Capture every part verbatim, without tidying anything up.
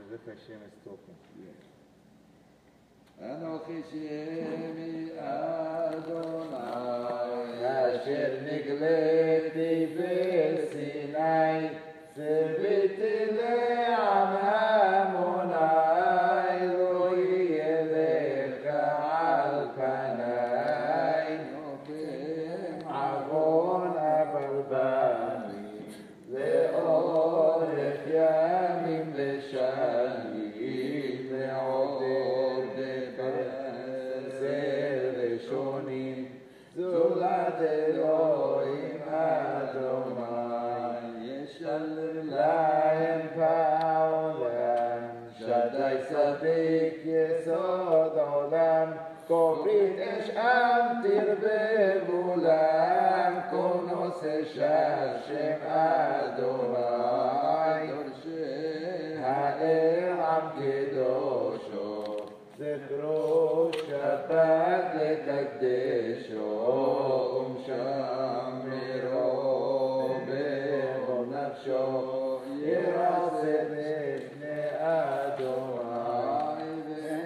Zikr Hashem is talking. אנוכי שמי אדוני אשר נגליתי בסיני, ציוויתי לעם עמוני, לא יהיה לך על פניי, עוון אברבני, לאורך ימים לשנים, לעודד בחסד ראשונים, זולת אלוהים אדוני, ישלם להם בעולם, שדי צדיק יסוד עולם, כובית אש עם תרבה בולם, כל נושא של שם אדוני, האל עם קדושו, זכרו שבת לקדשו, ומשמרו בכל נפשו, ירצה לפני אדוני,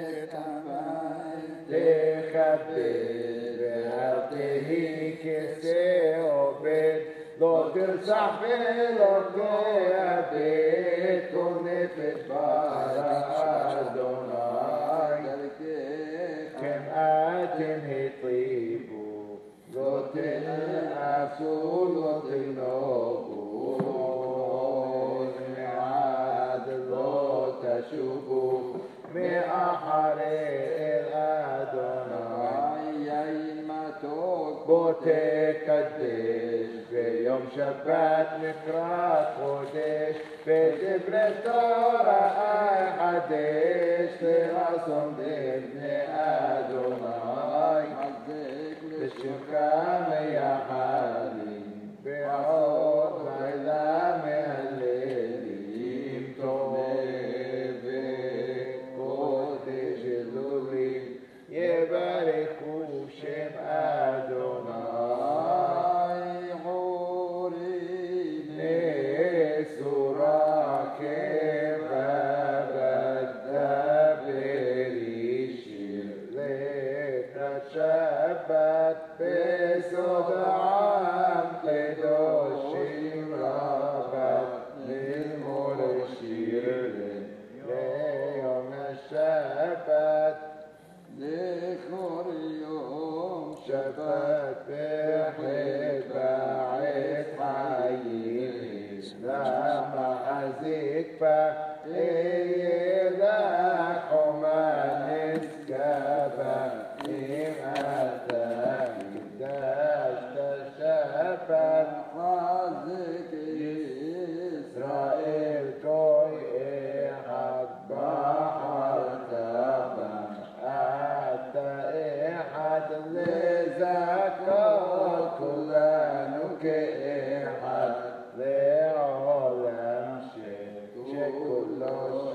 תכבד ואל תהי כשה עובד, לא תרצח ולא תאבד, כל נפש ברא אדוני, כן אתם הטריבו, לא תנאפו, לא תגנובו, מעד לא תשובו, מאחרי אל אדוני, יין מתוק בו תקדש, ביום שבת מקרא קודש, בדברי תורה אחדש, לעשות לבני אדוני, בשמך מייחלים, בעוד לילה מהללים, טוב וקודש אלוהים, יברכו שם אדוני. חורים נסורה כבבדה בראשית, לקראת שבת בסוד עם קדושים רבת, מזמור שיר ליום השבת, לכל יום שבת בחטא בעת חיים, למה אזיק בה אהיה לך חומה נשגבה, אם אתה הקדשת שבת, חזק ישראל גוי אחד בחרת בה, אתה אחד לזכות כולנו כאחד, לעולם שכולו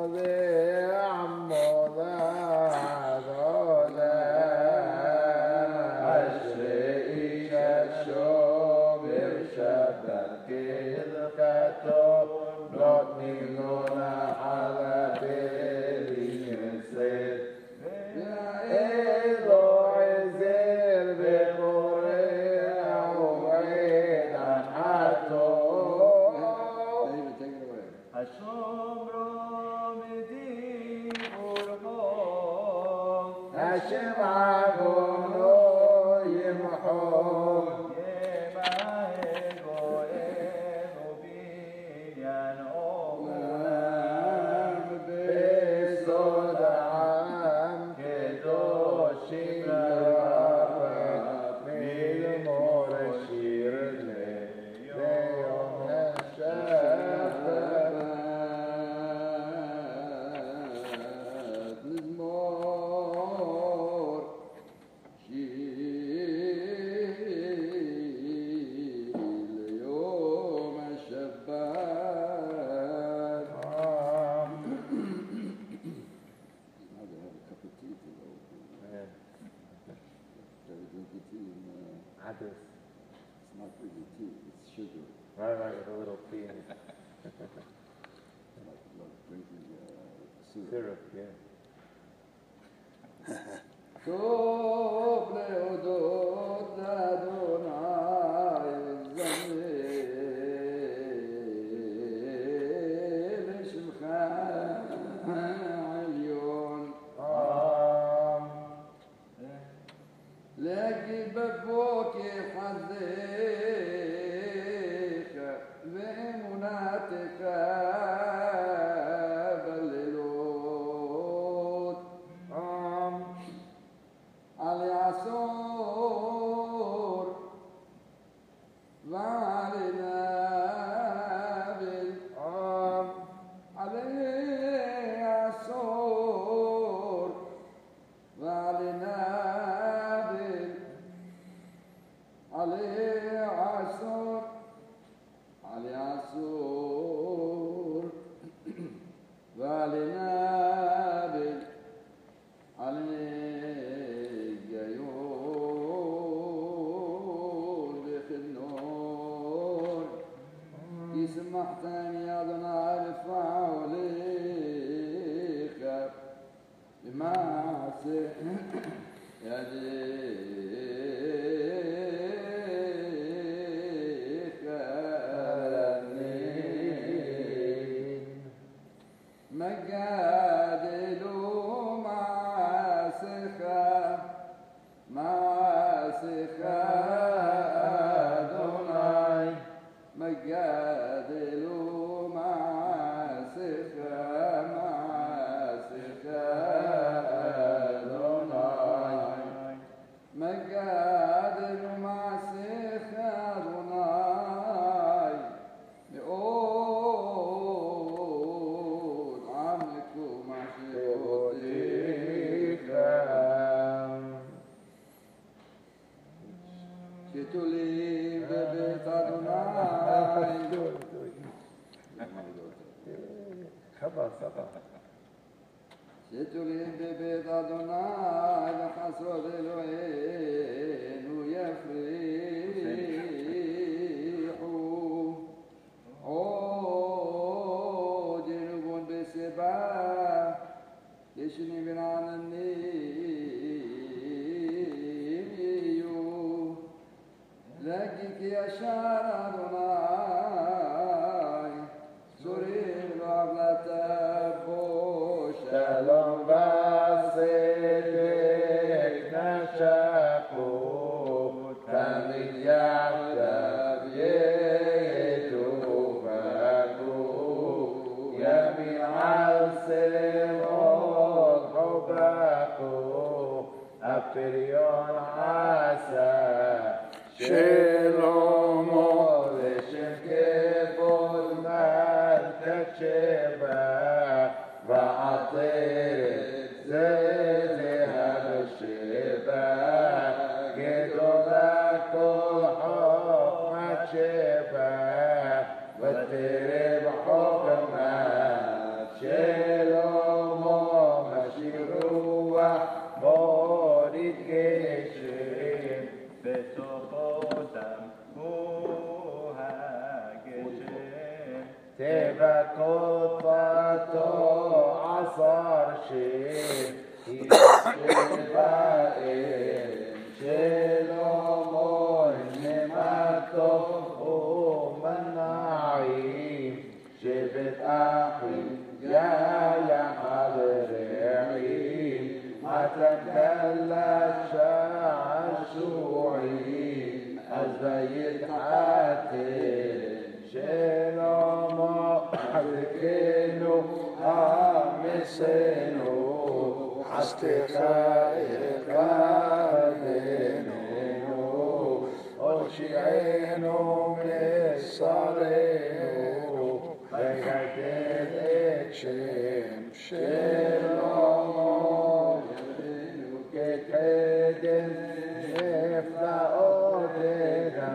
وترب حكمك شيل עשר שיר, ישבעים שלמה נמתו ומנעים, שבט אחים יחד רעים, מתן כלת שעשועים, אז ויתחתן שלמה חזקנו עמסנו, עשתך יחדנו, הושיענו משרנו, ויגדל את שם שלמה, כקדם נפלאות גם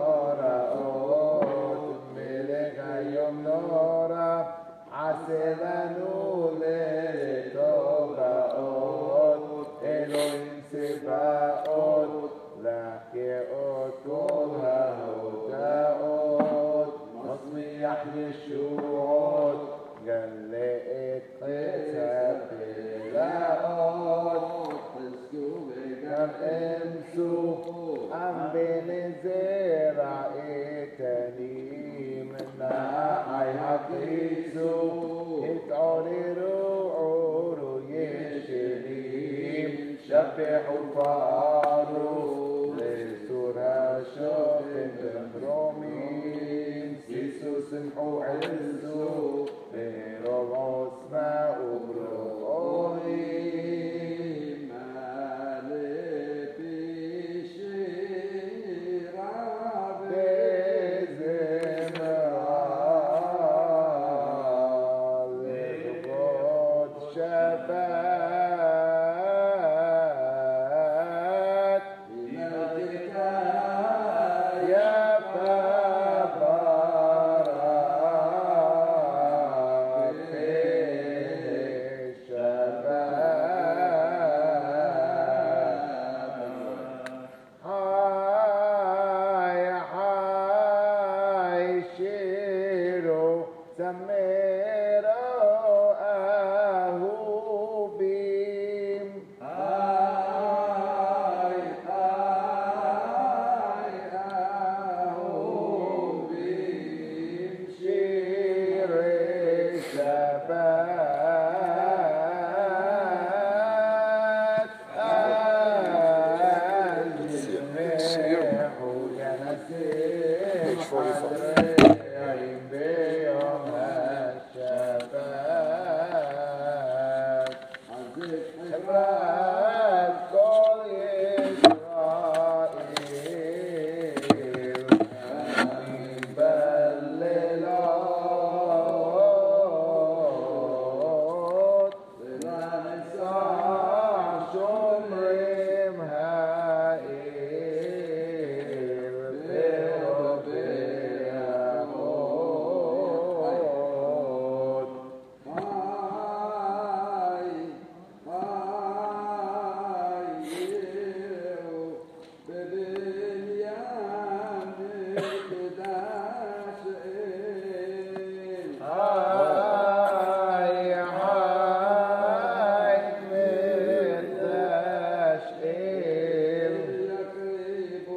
נוראות, מלך היום נורא עשה לנו לטובות, אלוהים צבאות להכאות כל ההודעות, מצמיח ישועות גלה את חץ הפלאות, גם אמסו עם בן זרע איתנים, נעי הקיצו התעוררו עורו ישנים, שבחו פערו לסור השוכן במרומים, שישו שמחו עזו ברוב עוצמה וברורים, מלא בשירה וזמרה, לכבוד שבת מלכה יפה ברת בשבת, חי חי שירו זמרו אהובים, חי חי אהובים, שירי שבת, אל תשמחו ינשא חדרים ביום השבת, חברת כל ישראל בלילות, ולנצח שומרים העיר ברוב ההוד. חי חייהו בבניין מקדש אל, חי חי מקדש אל, יקריבו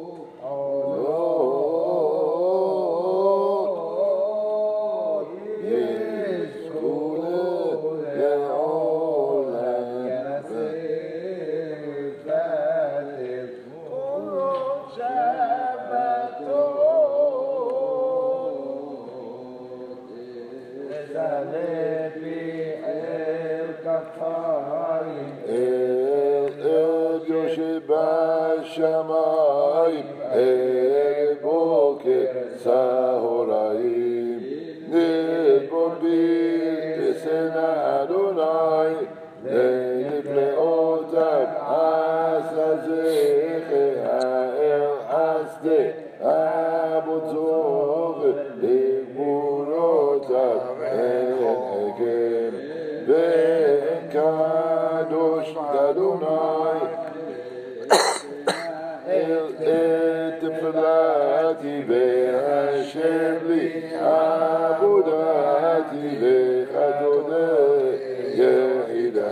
עולות, יזכו לעולם, ינשא בתל שבתות, תזלה בי אל כפיים, אל אל יושב בשמיים, אל בוקר צהריים, נלבון בי בסנה אדוני, לנפלאותיו עשה זכר, האל עשתה אבותיו, לגבולותיו אין עקב, ואין קדוש לאדוני, אל תפילתי והשם לי עבודתי, לך תודה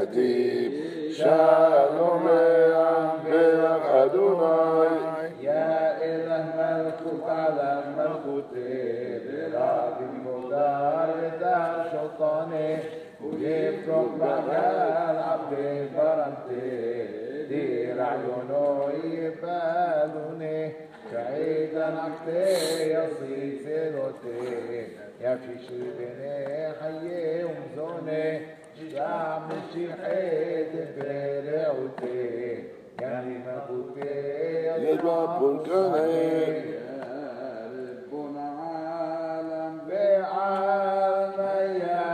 Edi Shalom Le'amberach Adonai يا إله ملكوت على ملكوتي براضي مدار دار شيطاني ويفرق بحال عبدي برمتي دير عيونه يبالوني بعيدا عكتي يصيد سيروتي يا في شي بني حي ومزوني شعب مشي حيد برعوتي يعني ما كنت يجمع بركاني ربنا عالم بعالم يا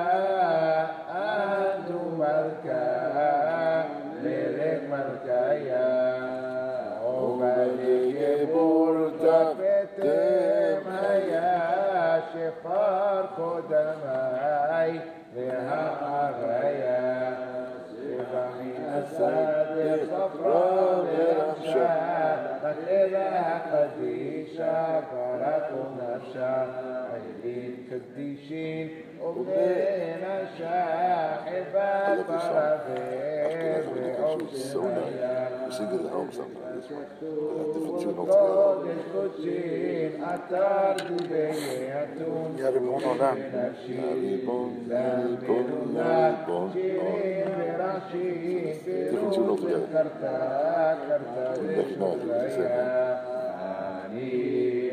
أنتم ملكا ملك ملكا يا وملك برتك بتم يا شفار قدمي لها عبايا شفاهي أسد صفراء برمشا إله قديشة فرق نفشا عيدين كديشين وبين شاحبات فرافير بعوشنا قدس كتشين أتار دبيتون يربون علام يربون يربون شيرين براشين بروز كرتا كرتا أني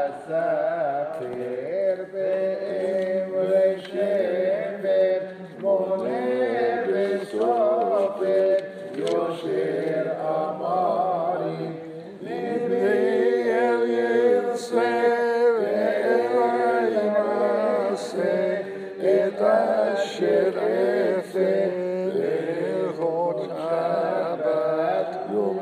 أسافر بإمر شمر منير بصافر يشير أماري لبي ينصر إليماسي إتشر إثر لغد أبد يوم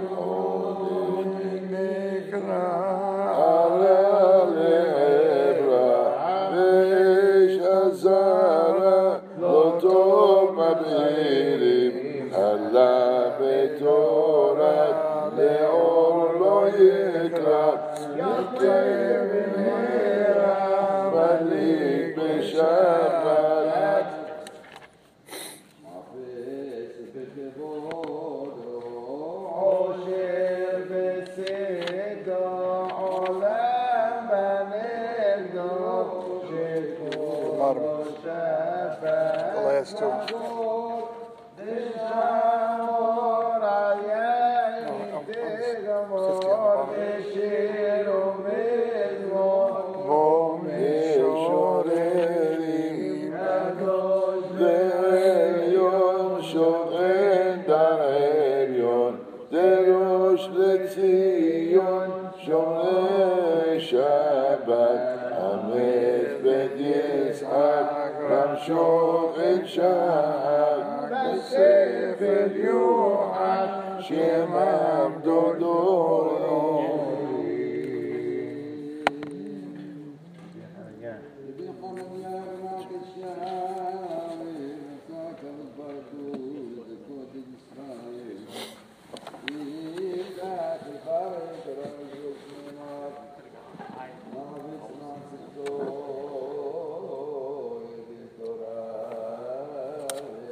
شوق الشعب بالسيف اليوحد شمام دودوري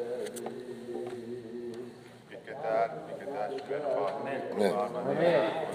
Amen.